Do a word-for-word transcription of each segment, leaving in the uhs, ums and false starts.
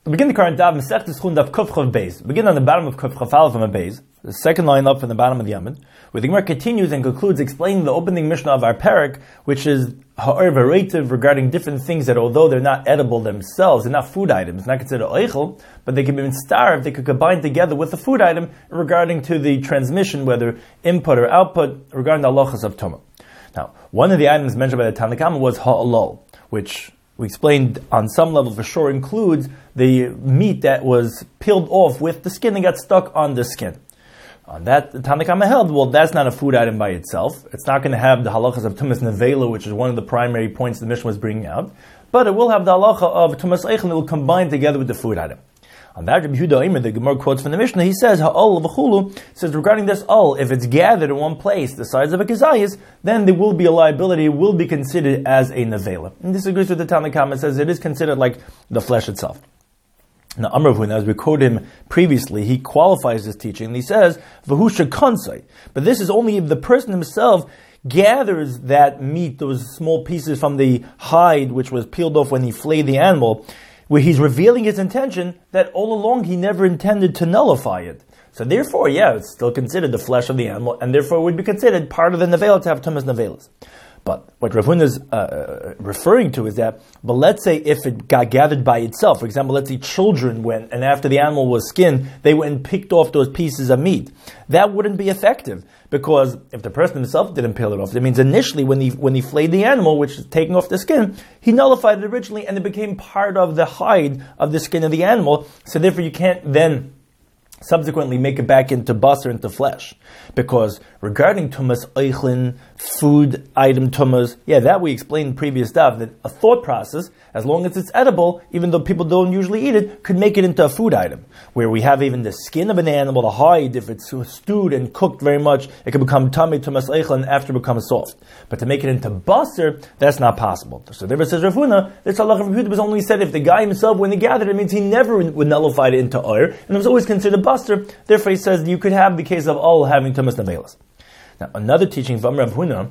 Begin the current daf Masechtas Chulin daf Kuf Chav Beis. Begin on the bottom of Kuf Chav Aleph from a Beis, the second line up from the bottom of the Yamid, where the Gemara continues and concludes explaining the opening Mishnah of our parak, which is ha'or v'reitiv regarding different things that, although they're not edible themselves, they're not food items, not considered oichel, but they can be starved, they could combine together with the food item regarding to the transmission, whether input or output, regarding the halachas of Tumah. Now, one of the items mentioned by the Tanna Kamma was ha'olol, which we explained on some level for sure includes the meat that was peeled off with the skin and got stuck on the skin. On that, the Tanna Kamma held, well, that's not a food item by itself. It's not going to have the halachas of Tumas Nevela, which is one of the primary points the Mishnah was bringing out, but it will have the halacha of Tumas Eichel, and it will combine together with the food item. On that, Rabbi Yehuda Omer, the Gemara quotes from the Mishnah, he says, Ha'ol v'chulu, says regarding this ol, if it's gathered in one place, the size of a kazayas, then there will be a liability, it will be considered as a nevela. And this agrees with the Tanna Kamma, says it is considered like the flesh itself. Now, Amar Ravuna, as we quoted him previously, he qualifies this teaching, and he says, V'husha konsai. But this is only if the person himself gathers that meat, those small pieces from the hide, which was peeled off when he flayed the animal, where he's revealing his intention that all along he never intended to nullify it. So therefore, yeah, it's still considered the flesh of the animal, and therefore it would be considered part of the nevela to have tumas nevelas. But what Rav Huna is uh, referring to is that, but let's say if it got gathered by itself, for example, let's say children went, and after the animal was skinned, they went and picked off those pieces of meat. That wouldn't be effective, because if the person himself didn't peel it off, that means initially when he when he flayed the animal, which is taking off the skin, he nullified it originally, and it became part of the hide of the skin of the animal, so therefore you can't then subsequently make it back into basar, into flesh. Because regarding tumas eichlin, food item tumas, yeah, that we explained in previous stuff, that a thought process, as long as it's edible, even though people don't usually eat it, could make it into a food item. Where we have even the skin of an animal, the hide, if it's stewed and cooked very much, it can become tummy tumas eichlin after it becomes soft. But to make it into basar, that's not possible. So therefore says Rav Huna, this halach of Yehuda was only said if the guy himself, when he gathered it, means he never would nullify it into oir, and it was always considered basar. Therefore he says you could have the case of all having tumas nevelas. Now another teaching from Rav Huna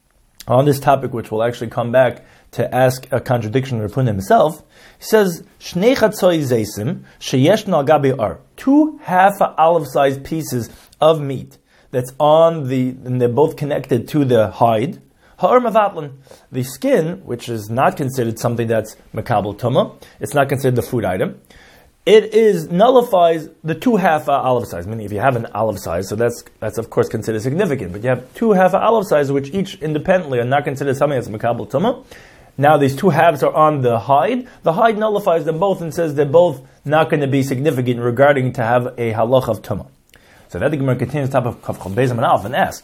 on this topic, which will actually come back to ask a contradiction of Rav Huna himself, he says, Shnei chatzoi zeisim sheyeshna al gabi ar, two half olive-sized pieces of meat that's on the, and they're both connected to the hide, ha'ar mavatlan, the skin, which is not considered something that's makabel tumah, it's not considered the food item, it is nullifies the two half uh, olive size. Meaning, if you have an olive size, so that's that's of course considered significant. But you have two half olive size, which each independently are not considered something that's makabel tumah. Now these two halves are on the hide. The hide nullifies them both and says they're both not going to be significant regarding to have a halach of tumah. So that the Gemara continues top of Kaf Chol Beis Amud Aleph and asks,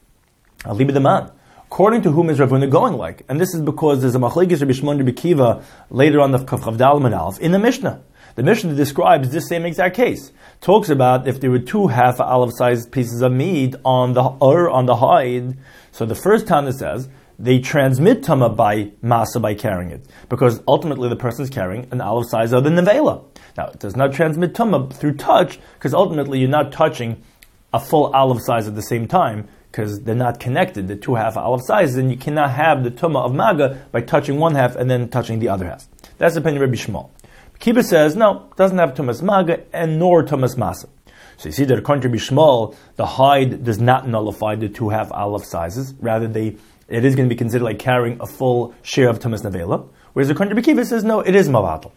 Alibi the man. According to whom is Rav Huna going like? And this is because there's a machlekes Rabbi Shimon Rabbi Kiva later on the Kaf Chav Dal Amud Aleph in the Mishnah. The Mishnah describes this same exact case. Talks about if there were two half olive-sized pieces of meat on the or on the hide. So the first Tana says they transmit tama by masa, by carrying it, because ultimately the person is carrying an olive size of the nevela. Now it does not transmit tama through touch, because ultimately you're not touching a full olive size at the same time, because they're not connected, the two half olive sizes, and you cannot have the tuma of maga by touching one half and then touching the other half. That's the opinion of Rabbi Shmuel. Kiba says, no, it doesn't have tumas maga and nor tumas masa. So you see that according to Rabbi Shmuel, the hide does not nullify the two half olive sizes. Rather, they it is going to be considered like carrying a full share of tumas nevela. Whereas according to Rabbi Kiva says, no, it is mavatal.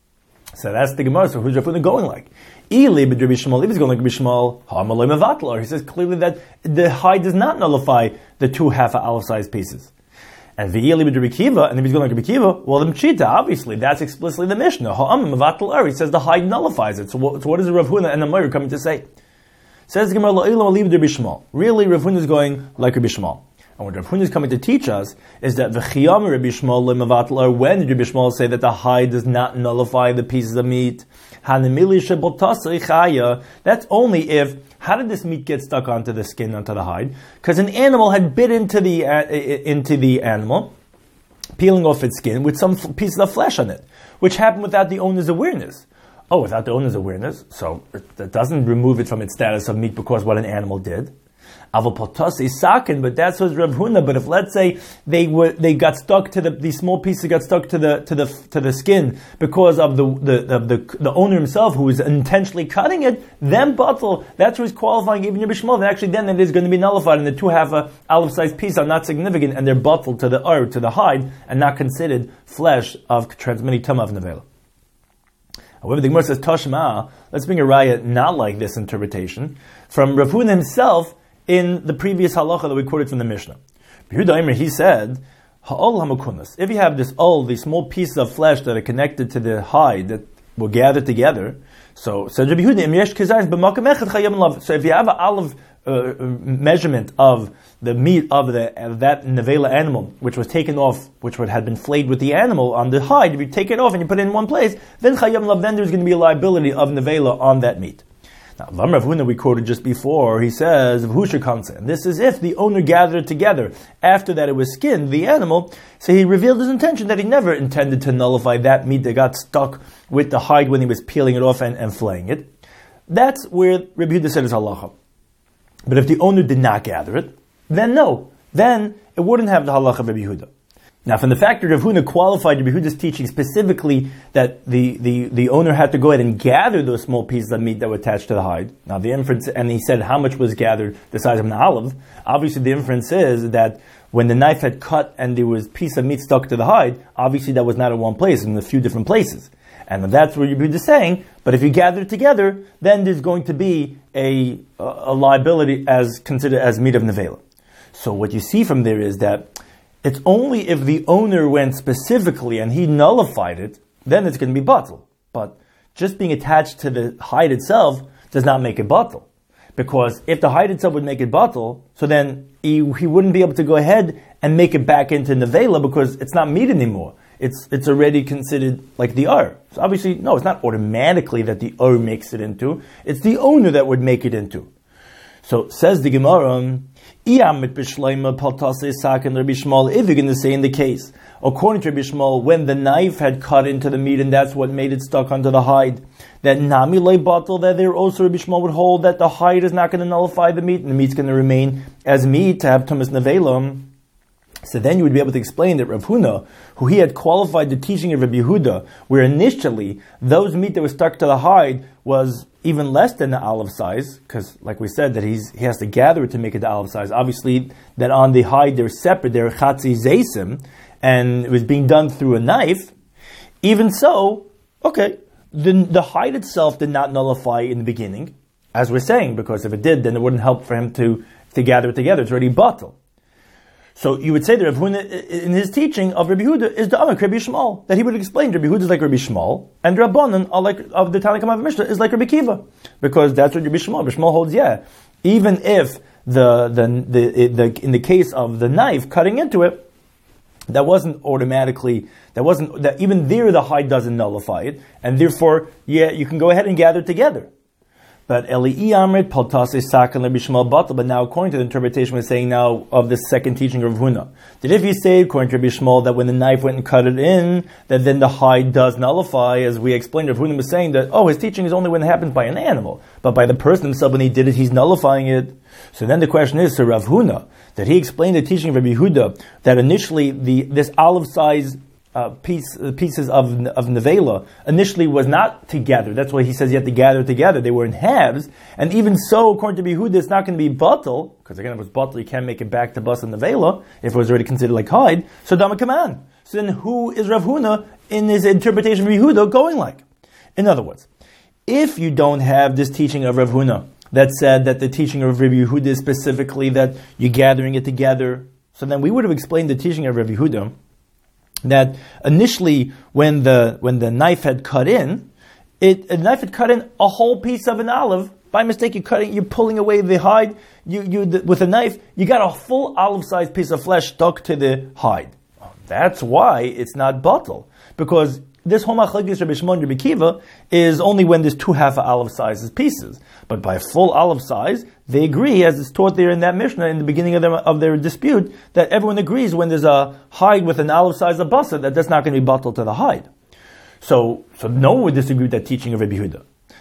So that's the Gemara. So who's Rav Huna going like? Eli b'Rabbi Shmuel, if he's going like Rabbi Shmuel, ha'amalei mavatal. Or he says clearly that the hide does not nullify the two half olive sized pieces. And v'yeli b'Rabbi Kiva, and if he's going like Rabbi Kiva, well, the Mchita, obviously, that's explicitly the Mishnah. Ha'am mavatal ar, he says the hide nullifies it. So what, so what is Rav Huna and the Meir coming to say? Says the Gemara, lo'ilam ali b'Rabbi Shmuel. Really, Rav Huna is going like Rabbi Shmuel. And what Rav Huna is coming to teach us is that v'chiyam Rabbi Shmuel le'mavatal ar, when did Rabbi Shmuel say that the hide does not nullify the pieces of meat? Hanamili shebotasa chaya. That's only if, how did this meat get stuck onto the skin, onto the hide? Because an animal had bit into the uh, into the animal, peeling off its skin with some f- pieces of flesh on it, which happened without the owner's awareness. Oh, without the owner's awareness, so it, it doesn't remove it from its status of meat because what an animal did. Aval potas is sakin, but that's what Rav Huna. But if let's say they were they got stuck to the these small pieces got stuck to the to the to the skin because of the the of the the owner himself who was intentionally cutting it, then batal. That's who's qualifying even Rabbi Shmuel. And actually, then it is going to be nullified, and the two half a olive sized piece are not significant, and they're batal to the or to the hide and not considered flesh of transmitting tumah of nevela. However, the Gemara says Tashma. Let's bring a raya not like this interpretation from Rav Huna himself. In the previous halacha that we quoted from the Mishnah, he said, "Ha'ol hamakunas." If you have this all these small pieces of flesh that are connected to the hide that will gather together, so said Rabbi Yehuda, so if you have an olive uh, measurement of the meat of the of that nevela animal, which was taken off, which would had been flayed with the animal on the hide, if you take it off and you put it in one place, then chayam lav, then there's going to be a liability of nevela on that meat. Now, Rav Huna we quoted just before, he says, and this is if the owner gathered together after that it was skinned, the animal, so he revealed his intention that he never intended to nullify that meat that got stuck with the hide when he was peeling it off and, and flaying it. That's where Rabbi Yehuda said is halacha. But if the owner did not gather it, then no, then it wouldn't have the halacha of Rabbi Yehuda. Now, from the fact that Rav Huna qualified Rabbi Yehuda's teaching specifically that the, the, the owner had to go ahead and gather those small pieces of meat that were attached to the hide. Now, the inference, and he said how much was gathered, the size of an olive. Obviously, the inference is that when the knife had cut and there was a piece of meat stuck to the hide, obviously that was not in one place, in a few different places. And that's what Rabbi Yehuda is saying. But if you gather it together, then there's going to be a, a liability as considered as meat of nevela. So what you see from there is that it's only if the owner went specifically and he nullified it, then it's going to be batal. But just being attached to the hide itself does not make it batal. Because if the hide itself would make it batal, so then he, he wouldn't be able to go ahead and make it back into nevela because it's not meat anymore. It's it's already considered like the ur. So obviously, no, it's not automatically that the ur makes it into. It's the owner that would make it into. So says the Gemara, if you're going to say in the case, according to Rabbi Shmuel, when the knife had cut into the meat and that's what made it stuck onto the hide, that nami lay batal, that there also Rabbi Shmuel would hold that the hide is not going to nullify the meat and the meat's going to remain as meat to have tumas nevela. So then you would be able to explain that Rav Huna, who he had qualified the teaching of Rabbi Yehuda, where initially those meat that was stuck to the hide was even less than the olive size, because like we said, that he's he has to gather it to make it the olive size. Obviously, that on the hide they're separate, they're chatzi zeisim, and it was being done through a knife. Even so, okay, the, the hide itself did not nullify in the beginning, as we're saying, because if it did, then it wouldn't help for him to, to gather it together. It's already batal. So you would say that Rav Huna, in his teaching of Rabbi Yehuda, is the Amak Rabbi Shmuel, that he would explain Rabbi Yehuda is like Rabbi Shmuel, and Rabbanan are like of the Tanna Kamma Mishnah is like Rabbi Kiva, because that's what Rabbi Shmuel. Rabbi Shmuel holds, yeah, even if the the, the the in the case of the knife cutting into it, that wasn't automatically that wasn't that even there the hide doesn't nullify it, and therefore, yeah, you can go ahead and gather it together. But Eli Amrit Paltas is Sakan Rabbi Shmuel Batal. But now, according to the interpretation we're saying now of the second teaching of Huna, that if you say, according to Rabbi Shmuel, that when the knife went and cut it in, that then the hide does nullify, as we explained, Rav Huna was saying that, oh, his teaching is only when it happens by an animal. But by the person himself, when he did it, he's nullifying it. So then the question is, so Rav Huna, that he explained the teaching of Rabbi Yehuda, that initially the this olive size Uh, piece, uh, pieces of of nevela initially was not together. That's why he says you have to gather together. They were in halves, and even so, according to Yehuda, it's not going to be batal, because again, if it was batal, you can't make it back to bas and nevela if it was already considered like hide. So Dama Kaman. So then, who is Rav Huna in his interpretation of Yehuda going like? In other words, if you don't have this teaching of Rav Huna that said that the teaching of Rabbi Yehuda is specifically that you're gathering it together, so then we would have explained the teaching of Rabbi Yehuda that initially, when the when the knife had cut in, it a knife had cut in a whole piece of an olive. By mistake, you're cutting, you're pulling away the hide. You you the, with a knife, you got a full olive-sized piece of flesh stuck to the hide. That's why it's not batal, because this whole machlekes Rabbi Shimon and Rabbi Kiva is only when there's two half olive sizes pieces. But by full olive size, they agree, as it's taught there in that Mishnah in the beginning of their, of their dispute, that everyone agrees when there's a hide with an olive size of basa, that that's not going to be batal to the hide. So, so no one would disagree with that teaching of Rabbi Yehuda.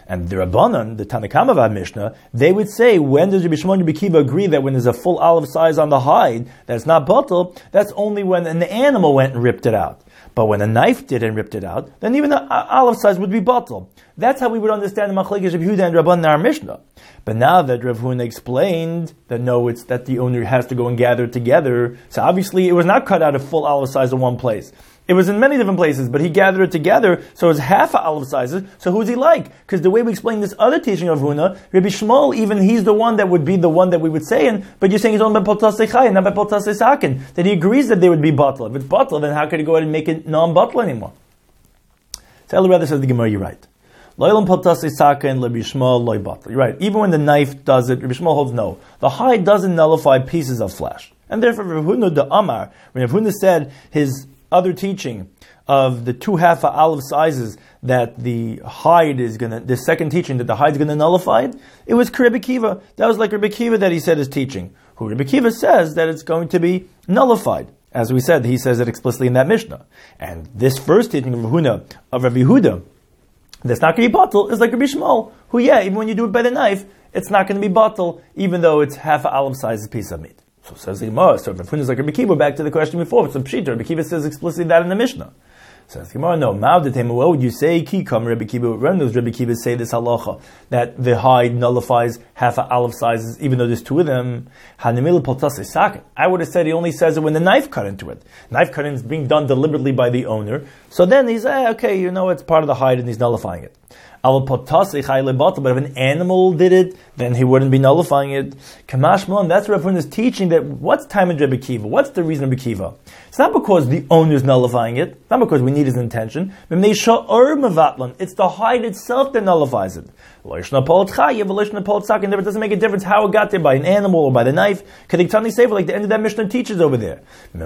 And the Rabbanan, the Tanakama Vav Mishnah, they would say, when does Rabbi Shimon and Rabbi Kiva agree that when there's a full olive size on the hide, that's not batal, that's only when an animal went and ripped it out. But when a knife did and ripped it out, then even the olive size would be batal. That's how we would understand the Machlekes Rabbi Yehuda and Rabbanan in our Mishnah. But now that Rav Huna explained that no, it's that the owner has to go and gather it together, so obviously it was not cut out of full olive size in one place. It was in many different places, but he gathered it together, so it's half a olive sizes. So who's he like? Because the way we explain this other teaching of Huna, Rabbi Shmuel, even he's the one that would be the one that we would say in, but you're saying he's only by Potasei Chay and not by Potasei Sakin. That he agrees that they would be batal. If it's batal, then how could he go ahead and make it non-batal anymore? So Ella rather says the Gemara, you're right. Loylam Potasei Sakin, Rabbi Shmuel, loy batal. You're right. Even when the knife does it, Rabbi Shmuel holds no. The hide doesn't nullify pieces of flesh. And therefore, Rav Huna the Amar, when Rav Huna said his other teaching of the two half olive sizes that the hide is gonna, the second teaching that the hide is gonna nullify it, it was Rabbi Kiva. That was like Rabbi Kiva that he said is teaching. Who Rabbi Kiva says that it's going to be nullified. As we said, he says it explicitly in that Mishnah. And this first teaching of Huna, of Rabbi Yehuda, that's not going to be batal, is like Rabbi Shmuel, who yeah, even when you do it by the knife, it's not going to be batal, even though it's half an olive sized piece of meat. So says the Gemara. So if Huna is like Rabbi Kiva, back to the question before, it's a pshita. Rabbi Kiva says explicitly that in the Mishnah. Says the Gemara, no. What would you say? Ki kam Rabbi Kiva. When does Rabbi Kiva say this halacha that the hide nullifies half a olive sizes, even though there's two of them? I would have said he only says it when the knife cut into it. Knife cutting is being done deliberately by the owner. So then he's eh, okay. You know, it's part of the hide, and he's nullifying it. But if an animal did it, then he wouldn't be nullifying it. Kamash Malan, that's Rav Huna's teaching that what's time in Rabbi Kiva? What's the reason of Rabbi Kiva? It's not because the owner is nullifying it. It's not because we need his intention. It's the hide itself that nullifies it. It never doesn't make a difference how it got there, by an animal or by the knife. Kaddiktani Sefer, like the end of that Mishnah teaches over there. Why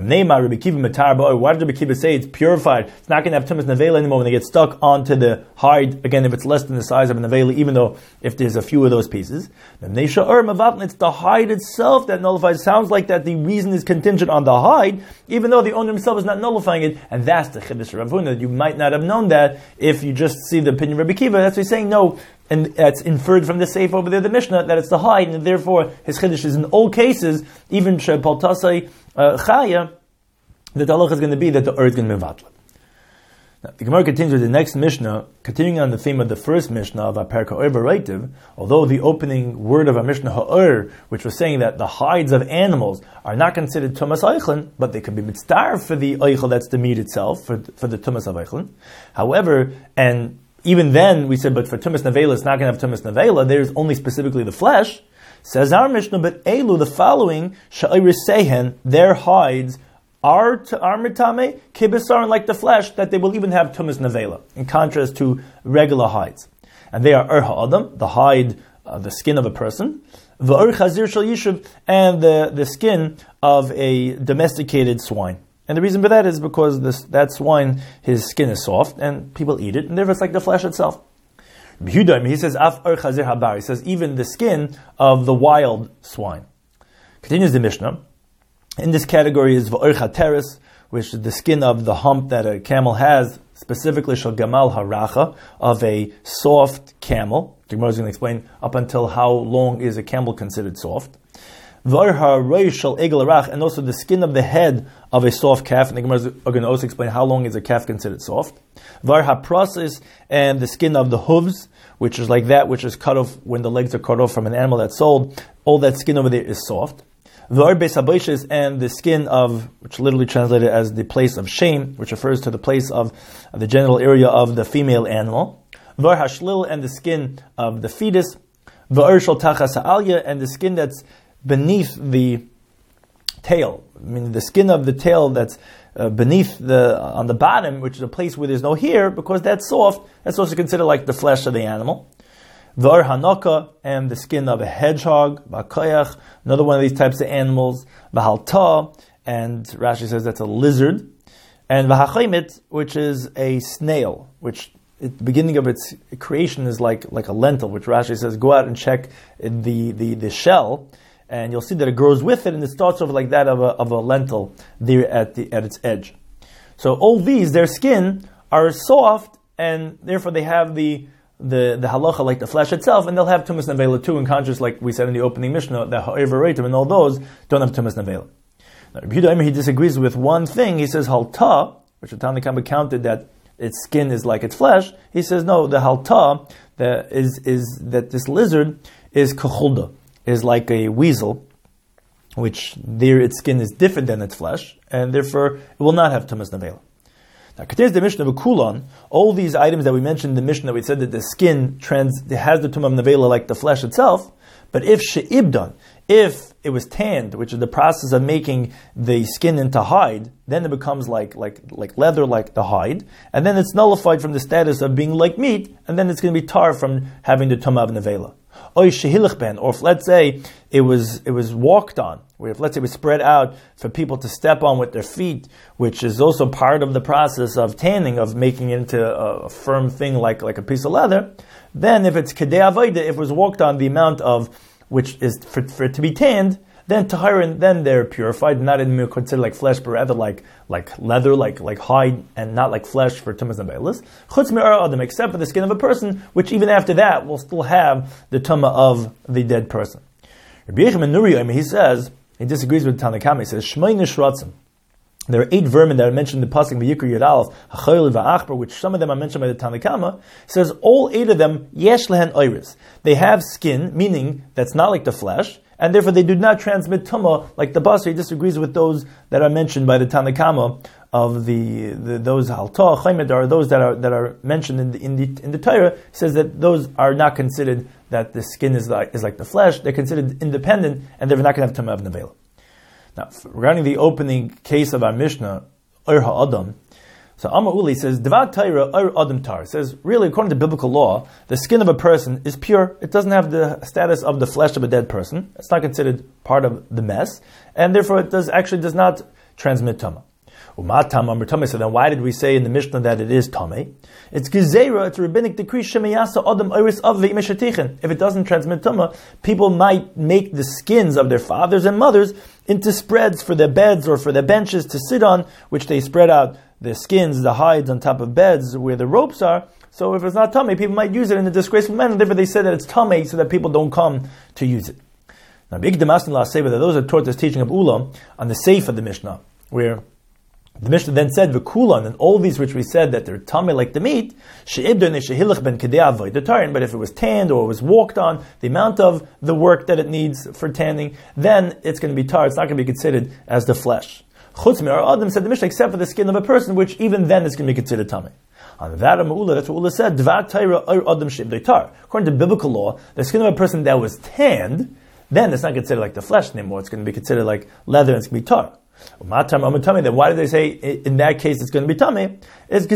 did Rabbi Kiva say it's purified? It's not going to have tumas nevela anymore when they get stuck onto the hide. Again, if it's less than the size of a nevela, even though if there's a few of those pieces. It's the hide itself that nullifies. It sounds like that the reason is contingent on the hide, even though the owner himself is not nullifying it. And that's the Chiddush of Rav Huna. You might not have known that if you just see the opinion of Rabbi Kiva. That's what he's saying, no. And that's inferred from the Sefer over there, the Mishnah, that it's the hide, and therefore his Chiddush is in all cases, even Shepal Tasai Chaya, that the halacha is going to be that the earth is going to be vatla. Now, the Gemara continues with the next Mishnah, continuing on the theme of the first Mishnah of Perek Ha'or B'Reitiv. Although the opening word of our Mishnah Ha'or, which was saying that the hides of animals are not considered Tumas Eichlin, but they can be mitzvah for the Eichel, that's the meat itself, for, for the Tumas of Eichlin. However, and even then, we said, but for Tumas Nevela, it's not going to have Tumas Nevela. There's only specifically the flesh. Says our Mishnah, but Elu, the following, Sha'ir Sehen, their hides are are mitame kibisar, like the flesh, that they will even have Tumas Nevela, in contrast to regular hides. And they are Ur Ha'adam, the hide, uh, the skin of a person, the Ur Chazir Shal Yishuv, and the, the skin of a domesticated swine. And the reason for that is because this, that swine, his skin is soft, and people eat it, and therefore it's like the flesh itself. He says, Af Ur Chazir Habar. He says, even the skin of the wild swine. Continues the Mishnah. In this category is V'Ur Chateres, which is the skin of the hump that a camel has, specifically Shal Gamal Haracha, of a soft camel. The Gemara is going to explain up until how long is a camel considered soft. And also the skin of the head of a soft calf. And the Gemara is going to also explain how long is a calf considered soft. Var haprasis, and the skin of the hooves, which is like that which is cut off when the legs are cut off from an animal that's sold. All that skin over there is soft. Var besaboishes, and the skin of, which literally translated as the place of shame, which refers to the place of the genital area of the female animal. Var hashlil, and the skin of the fetus. Var shel tachas ha'alya, and the skin that's beneath the tail, I mean the skin of the tail that's uh, beneath the uh, on the bottom, which is a place where there's no hair, because that's soft. That's also considered like the flesh of the animal. V'ar hanaka, and the skin of a hedgehog, v'akoyach, another one of these types of animals, v'halta, and Rashi says that's a lizard, and v'hachayimit, which is a snail, which at the beginning of its creation is like like a lentil, which Rashi says go out and check the the, the shell, and you'll see that it grows with it, and it starts off like that of a, of a lentil there at the at its edge. So all these, their skin are soft, and therefore they have the the, the halacha like the flesh itself, and they'll have tumas nevela too, in contrast, like we said in the opening Mishnah, the ha'ever reitim and all those don't have tumas nevela. Now, Rabbi Yehuda, he disagrees with one thing. He says halta, which the Tanna Kama counted that its skin is like its flesh. He says no, the halta that is is that this lizard is kachulda, is like a weasel, which there its skin is different than its flesh, and therefore it will not have tumas nevela. Now, continues the Mishnah of Kulon, all these items that we mentioned in the Mishnah, we said that the skin trans has the tumah nevela like the flesh itself, but if she'ibdan, if it was tanned, which is the process of making the skin into hide, then it becomes like like like leather, like the hide, and then it's nullified from the status of being like meat, and then it's going to be tar from having the tumah of nevela. Or if let's say it was it was walked on, where if let's say it was spread out for people to step on with their feet, which is also part of the process of tanning, of making it into a, a firm thing like, like a piece of leather, then if it's kedei avoda, if it was walked on the amount of which is for, for it to be tanned, then tahirin, then they're purified, not in considered like flesh, but rather like like leather, like like hide, and not like flesh for tumas nevelas. Chutz mi'ar adam, except for the skin of a person, which even after that will still have the tumah of the dead person. Rabbi Yechim Nuri, I mean, he says he disagrees with Tanna Kama. He says shmei nishratzim. There are eight vermin that are mentioned in the pasuk Vayikra Yud Aleph, Hachayil va'achbar, which some of them are mentioned by the Tanna Kama. It says all eight of them yesh lehen oiris. They have skin, meaning that's not like the flesh, and therefore they do not transmit tumah like the basar. He disagrees with those that are mentioned by the Tanna Kama of the, the those halta chaymed, are those that are that are mentioned in the in the in the Torah. He says that those are not considered that the skin is like is like the flesh. They're considered independent, and they're not going to have tumah of nevela. Now, regarding the opening case of our Mishnah, Ur Ha'adam, so Amma Uli says, Devat Taira Ur Adam Tar. It says, really, according to biblical law, the skin of a person is pure. It doesn't have the status of the flesh of a dead person. It's not considered part of the mess, and therefore it does actually does not transmit Tumah. Umatam Amr Tameh. So then why did we say in the Mishnah that it is Tameh? It's Gezerah, it's a rabbinic decree, Shemiyasa Adam Iris of Ve'imeshatichin. If it doesn't transmit Tumah, people might make the skins of their fathers and mothers into spreads for their beds or for their benches to sit on, which they spread out the skins, the hides on top of beds where the ropes are. So if it's not Tameh, people might use it in a disgraceful manner. Therefore they said that it's Tameh so that people don't come to use it. Now, Big Damaskin La Seva, that those are taught this teaching of Ulam on the Seif of the Mishnah, where the Mishnah then said, V'kulan, and all these which we said that they're tameh like the meat, she'ibdon shehilach ben kedei avodah tarin, but if it was tanned or it was walked on, the amount of the work that it needs for tanning, then it's going to be tar, it's not going to be considered as the flesh. Chutz mi'ar adam, said the Mishnah, except for the skin of a person, which even then is going to be considered tameh. On that of Ma'ula, that's what Ula said, Dvat Taira Ur Adam She'ibdei Tar. According to biblical law, the skin of a person that was tanned, then it's not considered like the flesh anymore, it's going to be considered like leather, and it's going to be tar. Then why did they say in that case it's going to be tameh? It's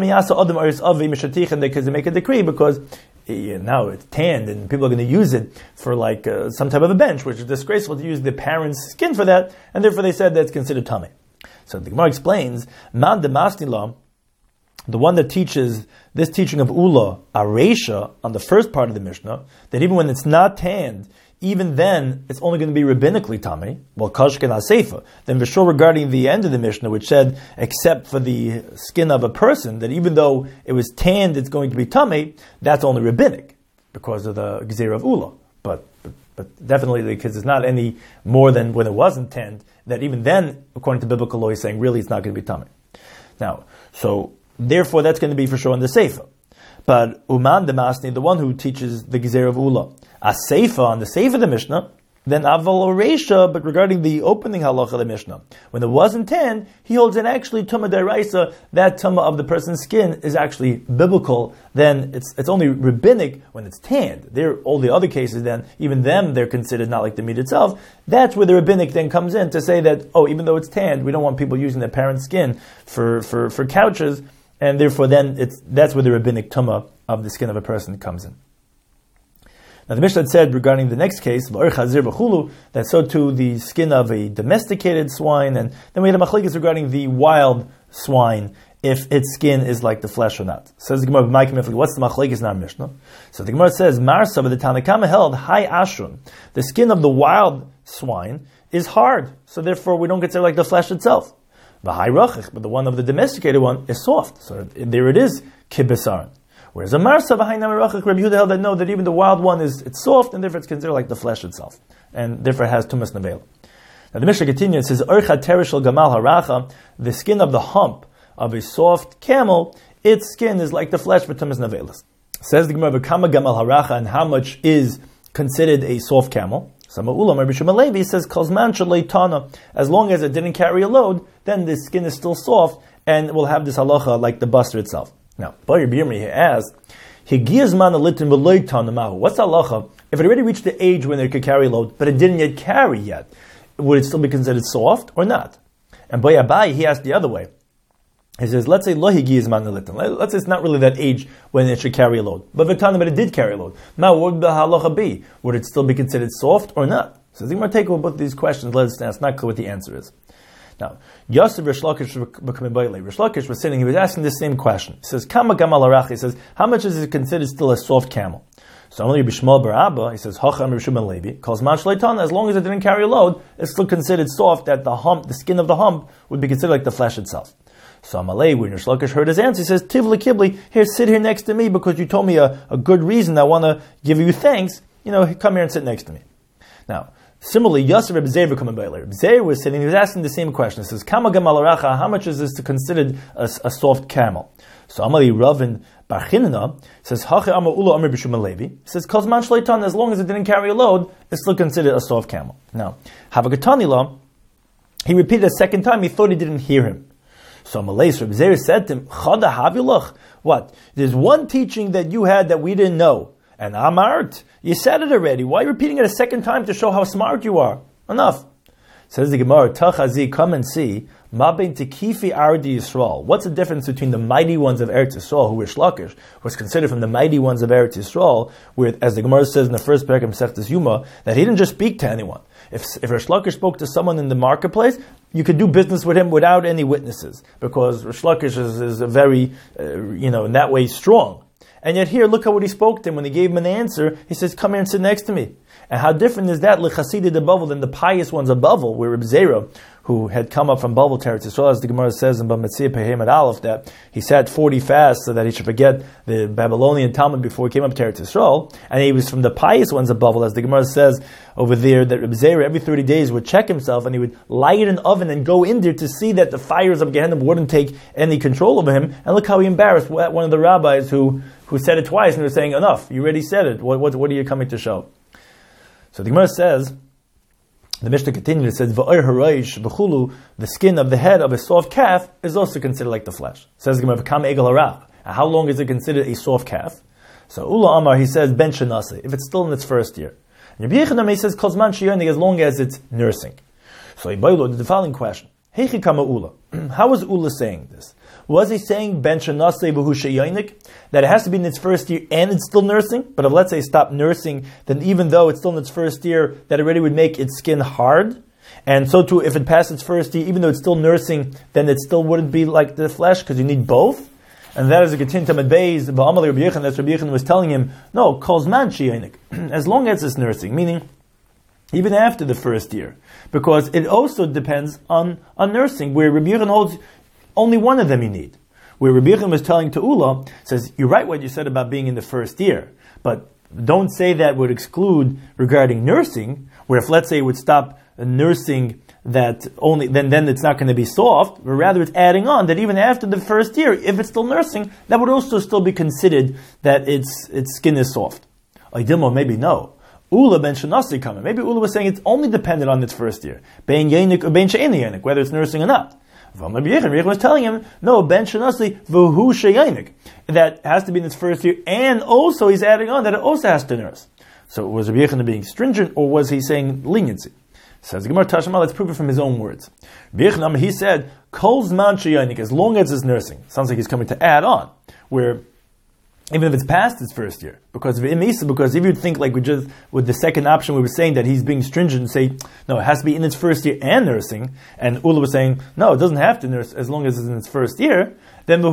because they make a decree because now it's tanned and people are going to use it for like uh, some type of a bench, which is disgraceful to use the parents' skin for that, and therefore they said that's considered tameh. So the Gemara explains, Man de Masnila, the one that teaches this teaching of Ula, Aresha, on the first part of the Mishnah, that even when it's not tanned, even then, it's only going to be rabbinically tameh. Well, kashken aseifa. Then for sure, regarding the end of the Mishnah, which said, except for the skin of a person, that even though it was tanned, it's going to be tameh, that's only rabbinic, because of the gezerah of Ula. But, but, but definitely, because it's not any more than when it wasn't tanned, that even then, according to biblical law, he's saying, really, it's not going to be tameh. Now, so, therefore, that's going to be for sure in the seifa. But Uman de Masni, the one who teaches the gezerah of Ula, a seifa on the seifa of the Mishnah, then aval oreisha, but regarding the opening halacha of the Mishnah, when it wasn't tanned, he holds that actually tumah deraisa, that tumah of the person's skin is actually biblical. Then it's it's only rabbinic when it's tanned. There, all the other cases, then even them they're considered not like the meat itself. That's where the rabbinic then comes in to say that oh, even though it's tanned, we don't want people using their parents' skin for for for couches. And therefore, then it's that's where the rabbinic tumah of the skin of a person comes in. Now, the Mishnah said regarding the next case, that so too the skin of a domesticated swine, and then we had a machlekes regarding the wild swine, if its skin is like the flesh or not. Says the Gemara, what's the machlekes in our Mishnah? So the Gemara says, Marsa, but the Tanna Kama held, Hai Ashrun, the skin of the wild swine is hard, so therefore we don't consider like the flesh itself. But the one of the domesticated one is soft. So there it is, kibbesaron. Whereas a marsa behind Amarachik, Rabbi Yehuda held that no, that even the wild one is it's soft and therefore it's considered like the flesh itself, and therefore it has tumas nevela. Now the Mishnah continues, it says, Orcha terishal gamal haracha, the skin of the hump of a soft camel, its skin is like the flesh for tumas nevelas. Says the Gemara, Kama gamal haracha, and how much is considered a soft camel? Sama Ulam Rabbi Shimon Levi says, Kalzman shalei tana, as long as it didn't carry a load, then the skin is still soft and will have this halacha like the buster itself. Now, Rabbi Yirmi here asks, Higiyazman alitin v'loy tana mahu. What's the halacha if it already reached the age when it could carry a load, but it didn't yet carry yet? Would it still be considered soft or not? And Boy Abai, he asked the other way. He says, let's say lo higiyazman alitin. Let's say it's not really that age when it should carry a load, but v'tana, but it did carry a load. Now, what would the halacha be? Would it still be considered soft or not? So the Gemara take over both these questions. Let us understand. It's not clear what the answer is. Now, Yosef Rish Lakish Rish Lakish was sitting, he was asking the same question. He says, Kama gamal harach, he says, how much is it considered still a soft camel? So only Bishmal Bar Abba, he says, Hacham Rishum Levi, calls man shleitana, as long as it didn't carry a load, it's still considered soft, that the hump, the skin of the hump, would be considered like the flesh itself. So Amalei, when Rish Lakish heard his answer, he says, Tivli Kibli, here, sit here next to me, because you told me a, a good reason, I want to give you thanks, you know, come here and sit next to me. Now, similarly, Yosef Reb Zeir coming by later. Zeir was sitting, he was asking the same question. He says, Kama gamal haracha, how much is this considered a, a soft camel? So Amali Ravin Bar Chinna says, Hache Amar Ula Amar B'Shum Levi. He says, Kozman Shleitan, as long as it didn't carry a load, it's still considered a soft camel. Now, Havagatani, he repeated a second time, he thought he didn't hear him. So Amalei Reb Zeir said to him, Chada Havilach, what? There's one teaching that you had that we didn't know. And Amart, you said it already. Why are you repeating it a second time to show how smart you are? Enough. Says the Gemara, Tachazi, come and see. Ma bein tekifi ardi Yisrael. What's the difference between the mighty ones of Eretz Yisrael, who Rish Lakish was considered from the mighty ones of Eretz Yisrael, where, as the Gemara says in the first paragraph of Masechtas Yuma, that he didn't just speak to anyone. If, if Rish Lakish spoke to someone in the marketplace, you could do business with him without any witnesses, because Rish Lakish is, is a very, uh, you know, in that way, strong. And yet here, look how what he spoke to him. When he gave him an answer, he says, come here and sit next to me. And how different is that, l'chasidi de Bavel, than the pious ones of Bavel, where Reb Zera, who had come up from Bavel territory, so as the Gemara says in Bamitzia Pehem at Aleph, that he sat forty fasts so that he should forget the Babylonian Talmud before he came up to Eretz Yisrael, and he was from the pious ones of Bavel, as the Gemara says over there, that Reb Zera every thirty days would check himself, and he would light an oven and go in there to see that the fires of Gehenna wouldn't take any control over him. And look how he embarrassed one of the rabbis who who said it twice, and was saying, enough, you already said it, what, what, what are you coming to show? So the Gemara says, the Mishnah continues, it says, V'or haraish v'chulu, the skin of the head of a soft calf is also considered like the flesh. Says the Gemara, V'kam egel harach, how long is it considered a soft calf? So Ula Amar, he says, Ben shenase, if it's still in its first year. And Rabbi Yechonam, he says, Kozman shiyonik, as long as it's nursing. So Ibaylo did the following question, Heichi kama Ula, how was Ula saying this? Was he saying ben shenasei v'hu sheyonik, that it has to be in its first year and it's still nursing? But if, let's say, stop nursing, then even though it's still in its first year, that already would make its skin hard. And so too, if it passed its first year, even though it's still nursing, then it still wouldn't be like the flesh, because you need both. And that is a Getin Tamid Beis, Ba'amal Rabbi Yechon, that's Rabbi Yechon was telling him, no, kozman sheyonik, as long as it's nursing, meaning even after the first year. Because it also depends on, on nursing, where Rabbi Yechon holds only one of them you need. Where Rabbi Yechon was telling to Ula, says, you're right what you said about being in the first year, but don't say that would exclude regarding nursing, where if, let's say, it would stop nursing that only, then, then it's not going to be soft, but rather it's adding on that even after the first year, if it's still nursing, that would also still be considered that its its skin is soft. Aydilmo, maybe no. Ula ben shenasi coming. Maybe Ula was saying it's only dependent on its first year. Ben yenik or ben she'eni yenik, whether it's nursing or not. Rabbi Yechon was telling him, no, ben shenasi v'hu she'yenik. That has to be in its first year, and also he's adding on that it also has to nurse. So was Rabbi Yechon being stringent, or was he saying leniency? Says Gemara Tashma, let's prove it from his own words. Rabbi Yechon, he said, kol zman she'yenik, as long as it's nursing. Sounds like he's coming to add on, where even if it's past its first year, because of imisa, because if you'd think like we just with the second option, we were saying that he's being stringent and say no, it has to be in its first year and nursing, and Ula was saying no, it doesn't have to nurse as long as it's in its first year. Then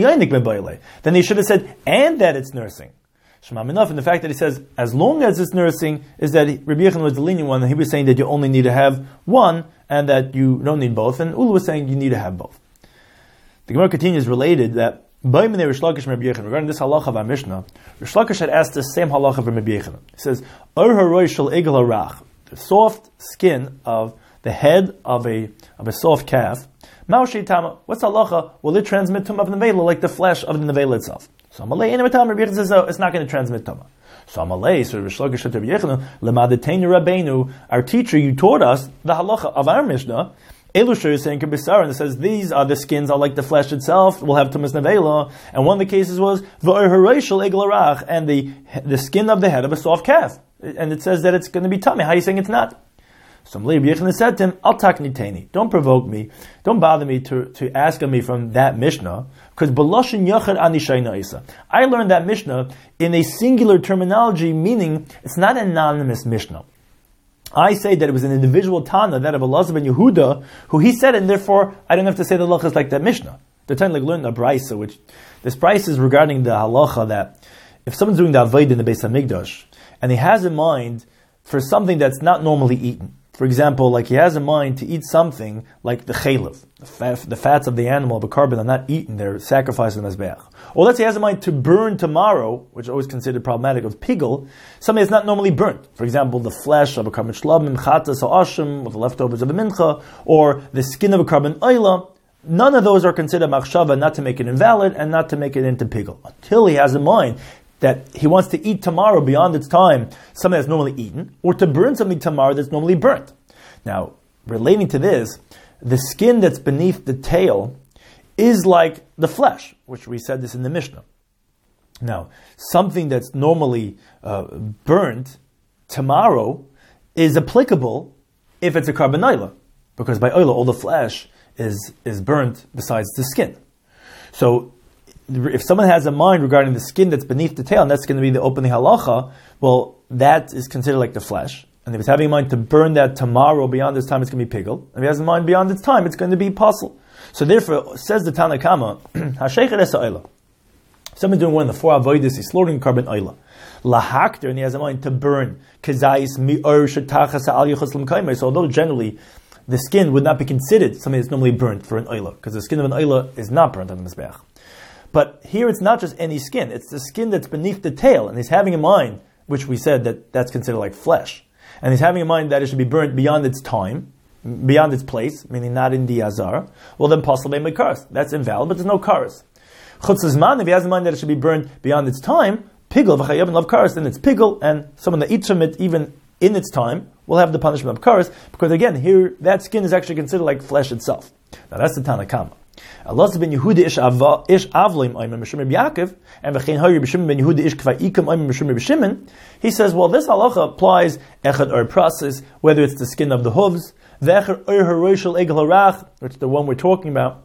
then he should have said and that it's nursing. Shemam enough, and the fact that he says as long as it's nursing is that Rabbi Yechon was the lenient one, and he was saying that you only need to have one and that you don't need both, and Ula was saying you need to have both. The Gemara continues related that Regarding this halacha of our Mishnah, Rish Lakish had asked the same halacha from Rabbi Yochanan. He says, "Or haroi shel egel harach," the soft skin of the head of a of a soft calf. Ma'oshei tama. What's halacha? Will it transmit tumah of the nevela like the flesh of the nevela itself? So Amalei and Rabbi Yochanan says no, it's not going to transmit tumah. So Amalei, so Rish Lakish said to Rabbi Yochanan, "Lemadeteinu Rabbeinu," our teacher, you taught us the halacha of our Mishnah. Elusha is saying Kabisar, and it says these are the skins are like the flesh itself. Will have tumas nevela, and one of the cases was v'or harayshel egel harach, and the the skin of the head of a soft calf, and it says that it's going to be tummy. How are you saying it's not? So Rabbi Yochanan said to him, "Al takniteni, don't provoke me, don't bother me to, to ask of me from that Mishnah, because beloshin yachad ani shayna isa. I learned that Mishnah in a singular terminology, meaning it's not an anonymous Mishnah. I say that it was an individual Tana, that of Elazar ben Yehuda, who he said it, and therefore I don't have to say the halacha is like that Mishnah. The time like learned a brisa, which this brisa is regarding the halacha that if someone's doing the avodah in the Beis Hamikdash and he has in mind for something that's not normally eaten, for example, like he has in mind to eat something like the chaylev, the, fat, the fats of the animal, the carbon are not eaten, they're sacrificed in the mezbeach. Or let's say he has in mind to burn tomorrow, which is always considered problematic, of pigel, something that's not normally burnt. For example, the flesh of a carbon shlabim, chatas or ashim, with the leftovers of a mincha, or the skin of a carbon oila. None of those are considered machshava, not to make it invalid and not to make it into pigel. Until he has in mind that he wants to eat tomorrow beyond its time something that's normally eaten, or to burn something tomorrow that's normally burnt. Now, relating to this, the skin that's beneath the tail is like the flesh, which we said this in the Mishnah. Now, something that's normally uh, burnt tomorrow is applicable if it's a carbon oila, because by oila all the flesh is, is burnt besides the skin. So, if someone has a mind regarding the skin that's beneath the tail, and that's going to be the opening halacha, well, that is considered like the flesh. And if he's having in mind to burn that tomorrow beyond its time, it's going to be pigel. If he has in mind beyond its time, it's going to be pasul. So therefore, says the Tana Kama, Hasheichet es ha'oila. Someone doing one of the four avodas, he's slaughtering carbon oila. Lahakter, and he has in mind to burn. Kezais mi'or shetachas ha'al yichos l'mkaymer. So although generally the skin would not be considered something that's normally burnt for an oila, because the skin of an oila is not burnt on the mizbeach. But here it's not just any skin, it's the skin that's beneath the tail, and he's having in mind, which we said that that's considered like flesh, and he's having in mind that it should be burnt beyond its time, beyond its place, meaning not in the azar, well then possibly make karas. That's invalid, but there's no karas. Chutz zman, if he has in mind that it should be burnt beyond its time, pigel v'chayab and love karas, then it's pigel, and someone that eats from it even in its time will have the punishment of karas, because again, here, that skin is actually considered like flesh itself. Now that's the Tana Kama. Elazar ben Yehuda ish avlim oimer b'Shimon ben Yaakov, and v'chein hoyer b'Shimon ben Yehuda ish kva'ikam oimer b'Shimon b'Shimon. He says, well, this halacha applies echad or process, whether it's the skin of the hooves, v'echad or haroshel egel harach, which is the one we're talking about,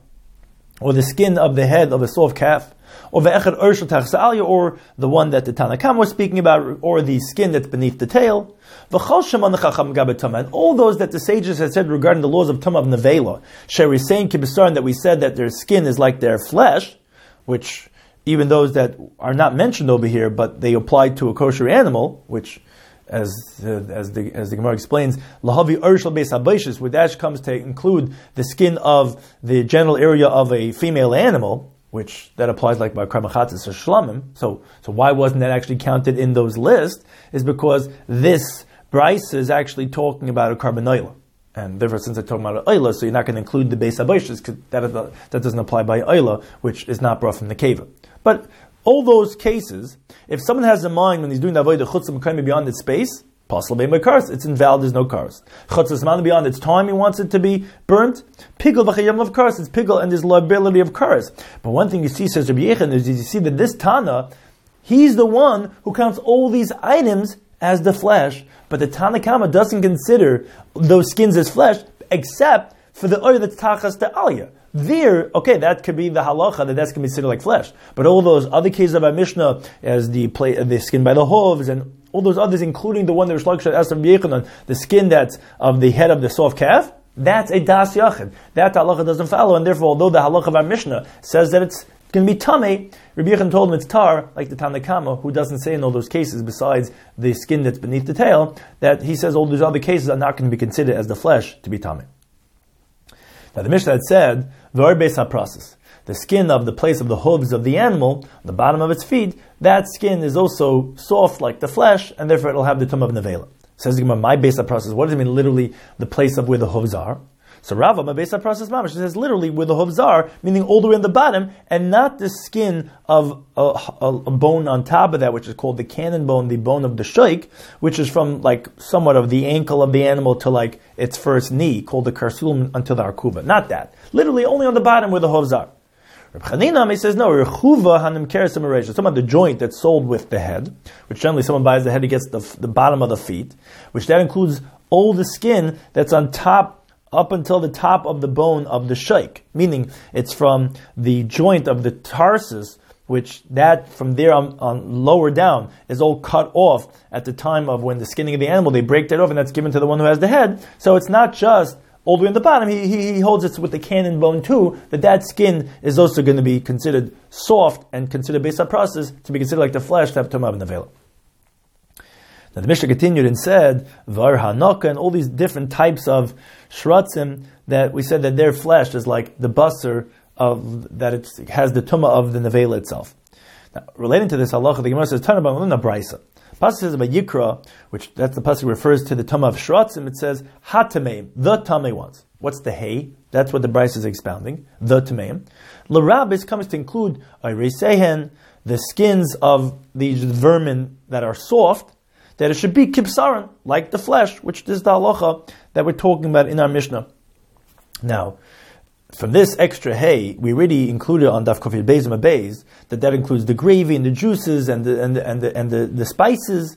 or the skin of the head of a soft calf, or v'echad or shel tachsa'alya, or the one that the Tana Kama was speaking about, or the skin that's beneath the tail. V'chol sheman chacham gabet tamah, and all those that the sages had said regarding the laws of tamah of nevela, sheri saying kibisar, that we said that their skin is like their flesh, which even those that are not mentioned over here, but they apply to a kosher animal, which, as uh, as the as the Gemara explains, lahavi urshal beis habayshis, which that comes to include the skin of the genital area of a female animal, which that applies like by kramachatzis or shlamim. So so why wasn't that actually counted in those lists? Is because this Bryce is actually talking about a carbon oila. And therefore, since they're talking about an oila, so you're not going to include the beis habayshis, because that, that doesn't apply by oila, which is not brought from the keva. But all those cases, if someone has in mind when he's doing the avodah chutz l'mekayim beyond its space, possibly by cars, it's invalid, there's no cars. Chutz l'zman beyond its time, he wants it to be burnt. Pigel v'chayam of cars, it's pigel and there's liability of cars. But one thing you see, says Rabbi Yochanan, is you see that this Tana, he's the one who counts all these items as the flesh, but the Tana Kama doesn't consider those skins as flesh, except for the oil that's tachas the aliyah. There, okay, that could be the halacha, that that's considered like flesh. But all those other cases of our Mishnah, as the play, the skin by the hooves, and all those others, including the one that Rish Lakish asked Rabbi Yochanan, the skin that's of the head of the soft calf, that's a das yachid. That halacha doesn't follow, and therefore, although the halacha of our Mishnah says that it's going to be tamei, Rabbi Yochanan told him it's tar, like the Tana Kama, who doesn't say in all those cases, besides the skin that's beneath the tail, that he says all those other cases are not going to be considered as the flesh to be tamei. Now the Mishnah had said, V'ar beis ha-process. the skin of the place of the hooves of the animal, the bottom of its feet, that skin is also soft like the flesh, and therefore it'll have the tum of nevela. Says the Gemara, my basic process, what does it mean literally the place of where the hooves are? So Rava, my basic process mamash, says literally where the hooves are, meaning all the way in the bottom, and not the skin of a, a, a bone on top of that, which is called the cannon bone, the bone of the sheik, which is from like somewhat of the ankle of the animal to like its first knee, called the karsulum until the arkuba. Not that. Literally only on the bottom where the hooves are. Reb Chanina, he says, no, rechuva hanim keresim eresh. It's about the joint that's sold with the head, which generally someone buys the head, he gets the, the bottom of the feet, which that includes all the skin that's on top, up until the top of the bone of the sheik, meaning it's from the joint of the tarsus, which that from there on, on lower down is all cut off at the time of when the skinning of the animal, they break that off and that's given to the one who has the head. So it's not just all the way in the bottom, he, he, he holds it with the cannon bone too, that that skin is also going to be considered soft and considered based on process to be considered like the flesh to have tumah and nevela. Now the Mishnah continued and said, Var hanaka, and all these different types of shratzim that we said that their flesh is like the basar of, that it has the tumah of the nevela itself. Now, relating to this halacha, the Gemara says, Tana b'maluna brisa. Pasuk says about Yikra, which that's the pasuk refers to the tumah of shratzim, it says, hatameim, the tamei ones. What's the hay? That's what the brisa is expounding, the tameim. L'rabis comes to include sehen, the skins of these vermin that are soft, that it should be kibsaran, like the flesh, which is the halacha that we're talking about in our Mishnah. Now, from this extra hay, we already included on Daf Kofir Beis and Beis that that includes the gravy and the juices and the and the, and the, and the, the spices.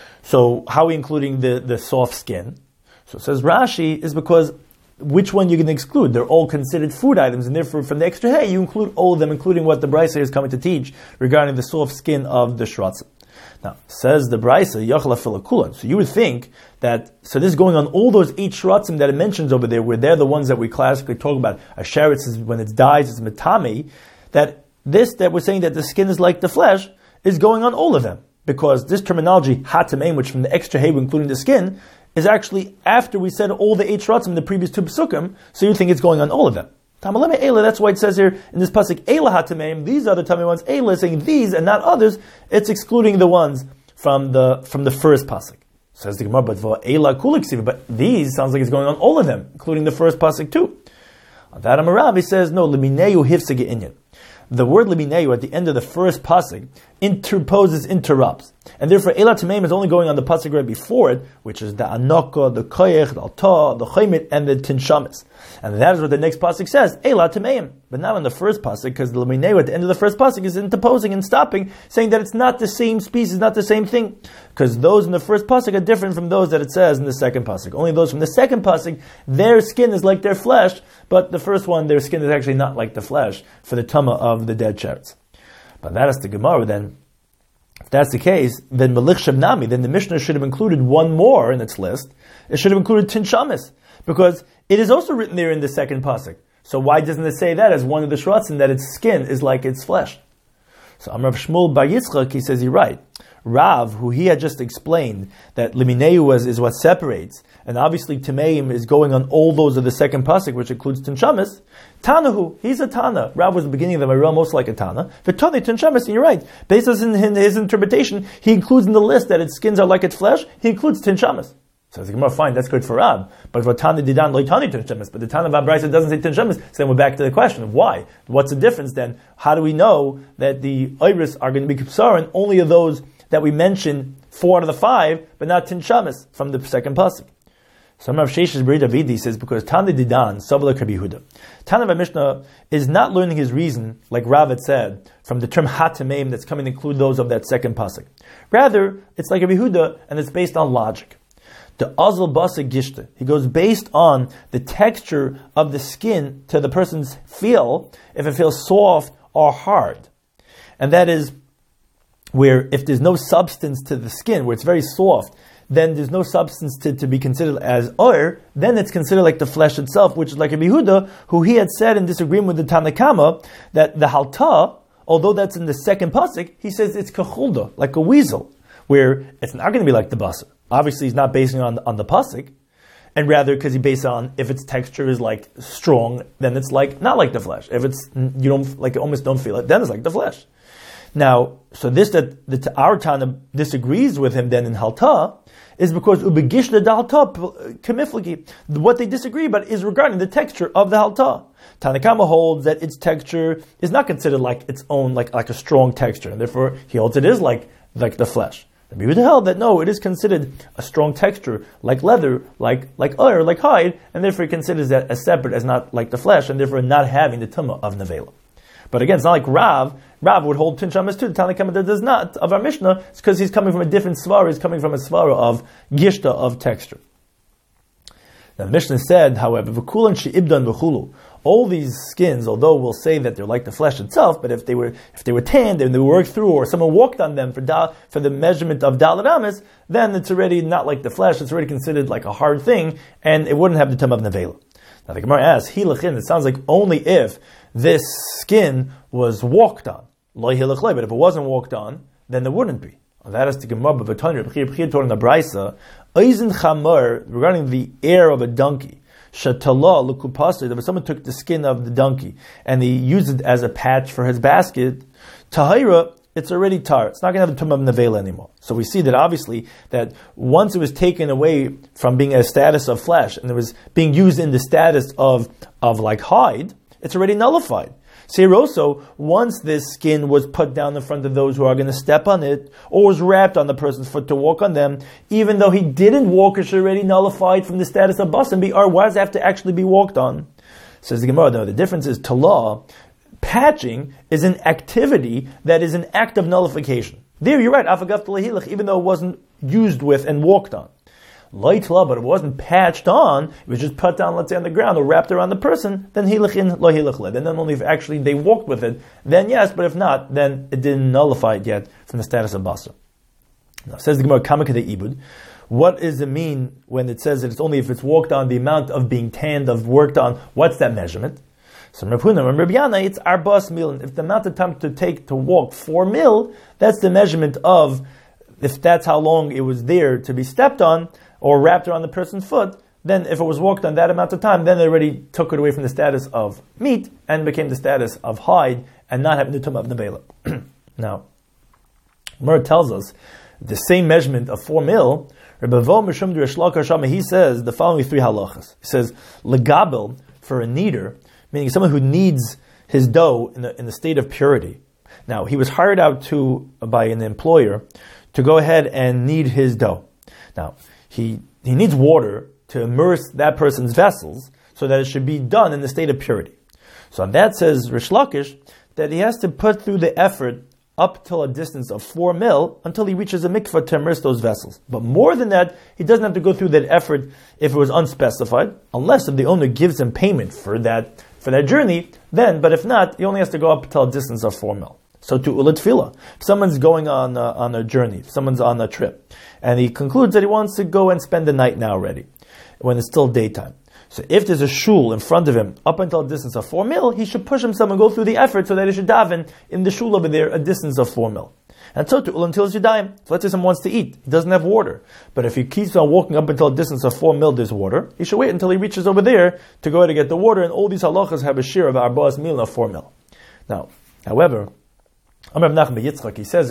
So how are we including the, the soft skin? So it says Rashi is because which one you're going to exclude? They're all considered food items, and therefore from the extra hay you include all of them, including what the Brisa is coming to teach regarding the soft skin of the shratzim. Now, says the Brisa, Yachla Filakulan. So you would think that, so this is going on all those eight shratzim that it mentions over there, where they're the ones that we classically talk about. A sheretz is when it dies, it's metame. That this, that we're saying that the skin is like the flesh, is going on all of them. Because this terminology, hatameim, which from the extra hay, including the skin, is actually after we said all the eight shratzim in the previous two pesukim, so you think it's going on all of them. Tamaleme Eila, that's why it says here in this pasuk, Eila hatameim, these are the tamei ones. Eila is saying these and not others. It's excluding the ones from the from the first pasuk. Says the Gemara, but Eila kuliksiv, but these sounds like it's going on all of them, including the first pasuk too. On that Amarav, he says, no, limineu hifsege inyan. The word limineu at the end of the first pasuk interposes, interrupts. And therefore, Eila Tameim is only going on the pasuk right before it, which is the Anaka, the Koyech, the Alta, the Chaymet, and the Tinshamis. And that is what the next pasuk says, Eila Tameim. But not on the first pasuk, because the limineu at the end of the first pasuk is interposing and stopping, saying that it's not the same species, not the same thing. Because those in the first pasuk are different from those that it says in the second pasuk. Only those from the second pasuk, their skin is like their flesh, but the first one, their skin is actually not like the flesh for the tumah of the dead sheretz. But that is the Gemara then. If that's the case, then Melich Shabnami, then the Mishnah should have included one more in its list. It should have included Tinshamis, because it is also written there in the second pasuk. So why doesn't it say that as one of the shratzim, that its skin is like its flesh? So Amrav Shmuel Bar Yitzchak, he says you're right. Rav, who he had just explained that limineu is, is what separates, and obviously Tameim is going on all those of the second pasuk, which includes Tinshamis. Tanahu, he's a Tana. Rav was the beginning of the Maril, most like a Tana. V'tani Tinshamis, and you're right. Based on his, his interpretation, he includes in the list that its skins are like its flesh, he includes Tinshamis. So the Gemara, fine, that's good for Rab. But for Tana Didan, like Tani Tinshamis, but the Tana of Abraisa doesn't say Tinshamis, so then we're back to the question of why? What's the difference then? How do we know that the Iris are going to be Kipsaran only of those that we mentioned four out of the five, but not Tinshamis from the second pasuk? So Rav Sheshes Beri Davidi says because Tana Didan Sabla Kabi Yehuda, Tana of Mishnah is not learning his reason like Rav had said from the term Hatameim that's coming to include those of that second pasuk. Rather, it's like Rabbi Yehuda and it's based on logic. The Azal Basa Gishta, he goes based on the texture of the skin to the person's feel, if it feels soft or hard, and that is where if there's no substance to the skin, where it's very soft, then there's no substance to, to be considered as oir, then it's considered like the flesh itself, which is like Rabbi Yehuda, who he had said in disagreement with the Tanakama, that the halta, although that's in the second pasuk, he says it's kachulda, like a weasel, where it's not going to be like the basar. Obviously he's not basing it on, on the pasuk, and rather because he based on if its texture is like strong, then it's like not like the flesh. If it's you don't like almost don't feel it, then it's like the flesh. Now, so this that, that our Tana disagrees with him then in Halta is because ubegishna dalta kamifliki. What they disagree about is regarding the texture of the Halta. Tanakama holds that its texture is not considered like its own, like like a strong texture, and therefore he holds it is like like the flesh. Rabbi Yehuda held that no, it is considered a strong texture, like leather, like like oil, like hide, and therefore he considers that as separate as not like the flesh, and therefore not having the tumah of nevela. But again, it's not like Rav. Rav would hold Tin Shamas too. The Tanakama that does not of our Mishnah. It's because he's coming from a different svara. He's coming from a svara of gishta, of texture. Now the Mishnah said, however, v'kulan she'ibdan v'chulu. All these skins, although we'll say that they're like the flesh itself, but if they were if they were tanned and they were worked through, or someone walked on them for da, for the measurement of daled amas, then it's already not like the flesh. It's already considered like a hard thing, and it wouldn't have the tum of nevela. Now the Gemara asks, hilachin. It sounds like only if this skin was walked on, loy hilachlei. But if it wasn't walked on, then there wouldn't be. And that is the Gemara of B'Tanya. B'Chir taught in the Brisa, oizen chamar, regarding the ear of a donkey. Shatala l'kupasir, that if someone took the skin of the donkey and he used it as a patch for his basket, tahira, it's already tar. It's not going to have the tum of nevela anymore. So we see that obviously that once it was taken away from being a status of flesh and it was being used in the status of of like hide, it's already nullified. Here also, once this skin was put down in front of those who are going to step on it, or was wrapped on the person's foot to walk on them, even though he didn't walk, it's already nullified from the status of bas and bi, or why does it have to actually be walked on? Says the Gemara, no, the difference is talah. Patching is an activity that is an act of nullification. There, you're right, afagav talahilach, even though it wasn't used with and walked on. Loitla, but it wasn't patched on, it was just put down, let's say, on the ground or wrapped around the person, then hilachin lo hilachle. Then not only if actually they walked with it, then yes, but if not, then it didn't nullify it yet from the status of basa. Now, says the Gemara, kamakade ibud. What does it mean when it says that it's only if it's walked on, the amount of being tanned, of worked on, what's that measurement? So Rapuna, remember Yana, it's arbas mil. If the amount of time to take to walk four mil, that's the measurement of, if that's how long it was there to be stepped on, or wrapped around the person's foot, then if it was walked on that amount of time, then they already took it away from the status of meat and became the status of hide and not having the tumah of nevela. Now, Mur tells us the same measurement of four mil. He says the following three halachas. He says legabel for a kneader, meaning someone who kneads his dough in the in the state of purity. Now he was hired out to by an employer to go ahead and knead his dough. Now he he needs water to immerse that person's vessels so that it should be done in the state of purity. So on that says Rish Lakish that he has to put through the effort up till a distance of four mil until he reaches a mikvah to immerse those vessels. But more than that, he doesn't have to go through that effort if it was unspecified, unless if the owner gives him payment for that for that journey, then, but if not, he only has to go up till a distance of four mil. So to ulat tefillah, if someone's going on uh, on a journey, if someone's on a trip, and he concludes that he wants to go and spend the night now already, when it's still daytime. So if there's a shul in front of him up until a distance of four mil, he should push himself and go through the effort so that he should daven in the shul over there a distance of four mil. And so to ul until yadayim. So let's say someone wants to eat, he doesn't have water, but if he keeps on walking up until a distance of four mil, there's water. He should wait until he reaches over there to go to get the water. And all these halachas have a share of arba'as mil of four mil. Now, however, Amar Nachman Yitzchak, he says,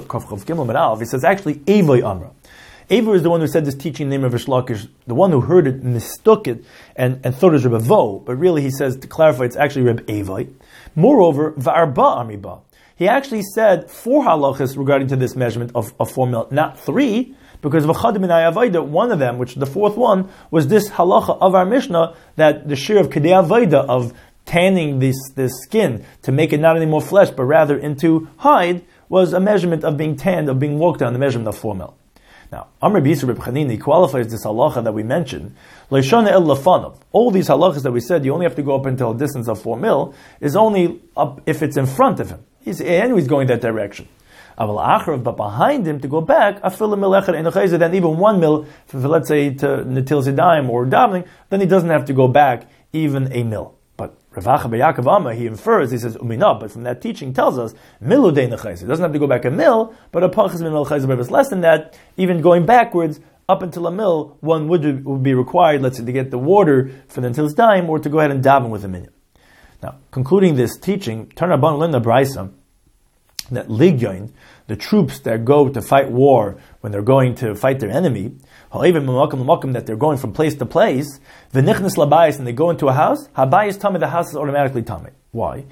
he says actually Eivoi Amra. Eivoi is the one who said this teaching name of Rish Lakish. The one who heard it mistook it and, and thought it was Rebbe Vo, but really he says to clarify it's actually Rebbe Eivoi. Moreover, Va'arba Amiba. He actually said four halachas regarding to this measurement of, of four mil, not three, because V'chadim in Ayavaida, one of them, which the fourth one, was this halacha of our Mishnah, that the share of Kedei Avaida, of tanning this, this skin to make it not any more flesh, but rather into hide, was a measurement of being tanned, of being walked on, the measurement of four mil. Now, Amr B'Yisur Reb Chanina qualifies this halacha that we mentioned. Leishana el lafanav. All these halachas that we said, you only have to go up until a distance of four mil, is only up if it's in front of him. He's anyways going that direction. But behind him to go back, then even one mil, for, let's say to Natil Zidayim or davening, then he doesn't have to go back even a mil. But Rav Acha bar Yaakov Amma, he infers, he says, Umina, but from that teaching tells us, Milu de Nechayz. It doesn't have to go back a mil, but a Pachas min Mil Chayz, but if it's less than that, even going backwards up until a mil, one would, would be required, let's say, to get the water for the Netilas Dayim, or to go ahead and daven with a minyan. Now, concluding this teaching, Turn Rabban learn the Braisa that Ligyon, the troops that go to fight war when they're going to fight their enemy, that they're going from place to place, the nichnas labayis, and they go into a house, habayis tamei, the house is automatically tamei. Why?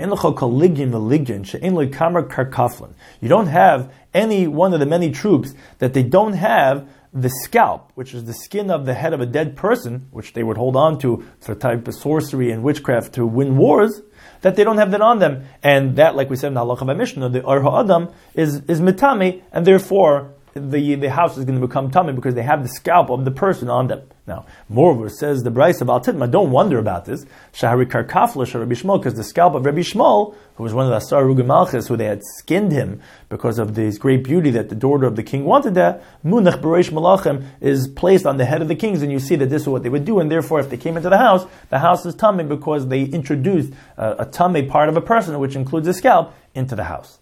You don't have any one of the many troops that they don't have the scalp, which is the skin of the head of a dead person, which they would hold on to for type of sorcery and witchcraft to win wars, that they don't have that on them. And that, like we said in the Halacha Mishnah, the Ar Ha'adam is, is mitame, and therefore the, the house is going to become tummy because they have the scalp of the person on them. Now, moreover, says the Braisa of Al Titma, don't wonder about this, Shahari Karkafla Shah Rabbi Shmuel, because the scalp of Rabbi Shmuel, who was one of the Asar Rugim Malchus, who they had skinned him because of this great beauty that the daughter of the king wanted, that Munach Bereish Malachim is placed on the head of the kings, and you see that this is what they would do, and therefore if they came into the house, the house is tummy because they introduced uh, a tummy part of a person, which includes a scalp, into the house.